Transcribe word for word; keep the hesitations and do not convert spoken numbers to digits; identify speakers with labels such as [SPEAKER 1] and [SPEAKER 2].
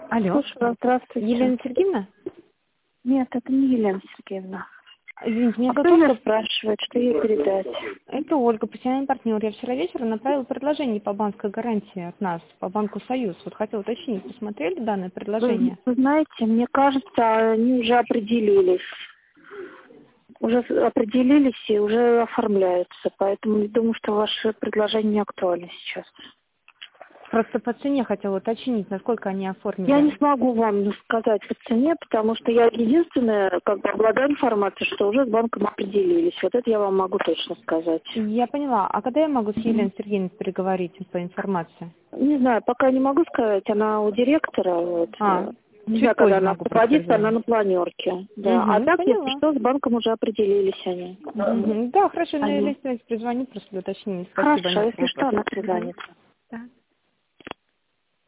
[SPEAKER 1] Алло.
[SPEAKER 2] Слушаю вас, здравствуйте.
[SPEAKER 1] Елена Сергеевна?
[SPEAKER 2] Нет, это не Елена Сергеевна.
[SPEAKER 1] Извините, меня
[SPEAKER 2] А
[SPEAKER 1] зовут
[SPEAKER 2] кто меня
[SPEAKER 1] Ольга.
[SPEAKER 2] спрашивает, что ей передать?
[SPEAKER 1] Это Ольга, профессиональный партнер. Я вчера вечером направила предложение по банковской гарантии от нас, по банку «Союз». Вот хотела уточнить, посмотрели данное
[SPEAKER 2] Вы,
[SPEAKER 1] предложение?
[SPEAKER 2] вы знаете, мне кажется, они уже определились. Уже определились и уже оформляются. Поэтому я думаю, что ваше предложение не актуально сейчас.
[SPEAKER 1] Просто по цене хотела уточнить, насколько они оформили.
[SPEAKER 2] Я не смогу вам сказать по цене, потому что я единственная, как бы, обладаю информацией, что уже с банком определились. Вот это я вам могу точно сказать.
[SPEAKER 1] Я поняла. А когда я могу с Еленой Сергеевной переговорить по информации?
[SPEAKER 2] Не знаю, пока не могу сказать. Она у директора. Вот.
[SPEAKER 1] А,
[SPEAKER 2] Не
[SPEAKER 1] чуть
[SPEAKER 2] знаю,
[SPEAKER 1] позже
[SPEAKER 2] когда она
[SPEAKER 1] могу просто
[SPEAKER 2] освободится, она
[SPEAKER 1] перезвонить.
[SPEAKER 2] на планерке. Да. А
[SPEAKER 1] Угу,
[SPEAKER 2] так, если
[SPEAKER 1] поняла.
[SPEAKER 2] что, с банком уже определились они.
[SPEAKER 1] Угу. Да, хорошо, на
[SPEAKER 2] Они.
[SPEAKER 1] Елене Сергеевне перезвоню, просто для уточнения. Спасибо,
[SPEAKER 2] Хорошо,
[SPEAKER 1] нет
[SPEAKER 2] если что,
[SPEAKER 1] вопросов.
[SPEAKER 2] она
[SPEAKER 1] Угу.
[SPEAKER 2] перезвонит.
[SPEAKER 1] Да.